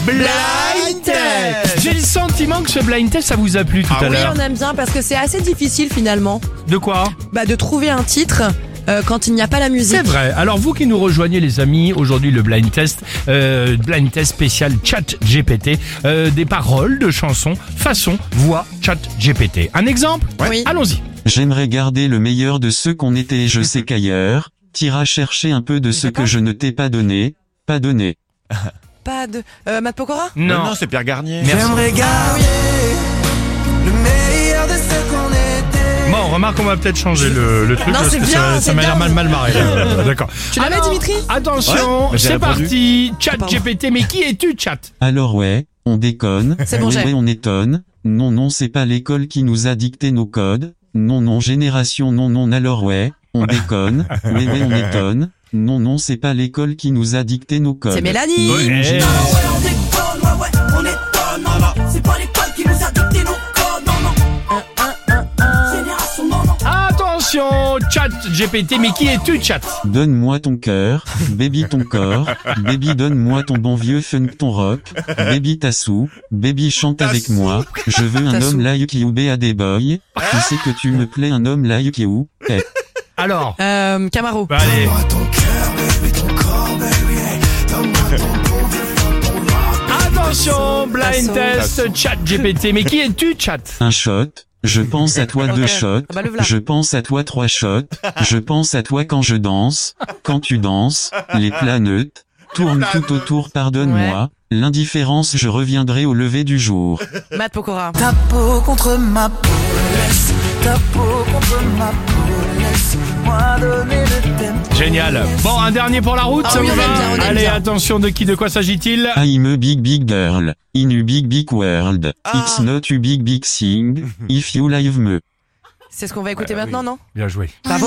Blind Test. J'ai le sentiment que ce blind test, ça vous a plu tout à Oui, l'heure. on aime bien parce que c'est assez difficile finalement De quoi ? de trouver un titre quand il n'y a pas la musique. C'est vrai. Alors vous qui nous rejoignez les amis, aujourd'hui le blind test spécial chat GPT, des paroles de chansons façon voix chat GPT. Un exemple ? Oui. Allons-y. J'aimerais garder le meilleur de ce qu'on était et je sais qu'ailleurs, t'iras chercher un peu de ce que je ne t'ai pas donné, pas donné. Pas de Matt Pokora. Non, c'est Pierre Garnier. Merci. garder le meilleur de ce qu'on était. Bon, remarque, on va peut-être changer le truc. Non, parce c'est que bien, ça c'est m'a l'air bien. mal barré. D'accord. Tu la mets, Alors, Dimitri ? Attention, Ouais, j'ai c'est répondu. parti. Chat Pardon. GPT, mais qui es-tu, chat ? Alors ouais, on déconne. C'est bon, j'ai. Ouais, on étonne. Non, c'est pas l'école qui nous a dicté nos codes. Non, génération, non, alors ouais, on déconne. Ouais, on étonne. Non, c'est pas l'école qui nous a dicté nos codes. C'est Mélanie. Ouais. On déconne, ouais, on étonne, non, c'est pas l'école qui nous a dicté nos codes, non. Génération, non. Attention, chat GPT, mais qui es-tu, chat ? Donne-moi ton cœur, baby ton corps, baby donne-moi ton bon vieux funk ton rock, baby tassou, baby chante avec moi, je veux un Tassou. homme like you à des boys, tu sais que tu me plais un homme like you, Alors, Camaro. allez. Attention, blind test, chat GPT, mais qui es-tu, chat ? un shot, je pense à toi deux Ok. shots, Ah bah, le voilà. je pense à toi trois shots, je pense à toi quand je danse, quand tu danses, les planètes, tourne tout autour pardonne-moi, l'indifférence je reviendrai au lever du jour. Matt Pokora. Ta peau contre ma peau, laisse ta peau contre ma peau, laisse-moi donner le thème. Génial. Bon, un dernier pour la route, Ah ça oui, vous on va aime bien, on aime Allez, bien. attention, de quoi s'agit-il ? I'm a big girl, in a big world, it's not a big thing, if you live me. C'est ce qu'on va écouter maintenant, non ? Bien joué. Bravo.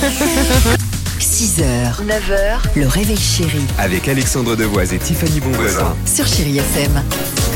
6h, 9h, le réveil chéri Avec Alexandre Devoise et Tiffany Bonvoisin. sur Chéri FM.